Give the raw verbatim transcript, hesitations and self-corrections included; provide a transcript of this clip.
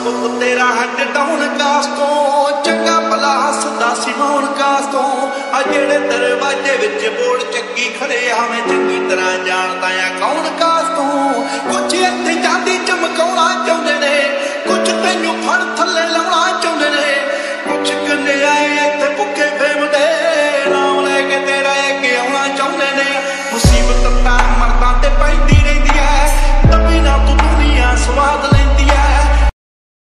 ਪੁੱਤ ਤੇਰਾ ਹੱਡ ਡਾਉਣ ਕਾਸ ਤੋਂ ਚੰਗਾ ਭਲਾ ਹੱਸਦਾ ਸੀ ਮੌਣ ਕਾਸ ਤੋਂ ਆ ਜਿਹੜੇ ਦਰਵਾਜ਼ੇ ਵਿੱਚ ਬੋਲ ਚੱਕੀ ਖੜੇ ਹਵੇਂ ਚੰਗੀ ਤਰ੍ਹਾਂ ਜਾਣਦਾ ਆ ਕੌਣ ਕਾਸ ਤੋਂ ਕੁਛ ਇੱਥੇ ਜਾਂਦੀ ਚਮਕਾਉਣਾ ਚਾਹੁੰਦੇ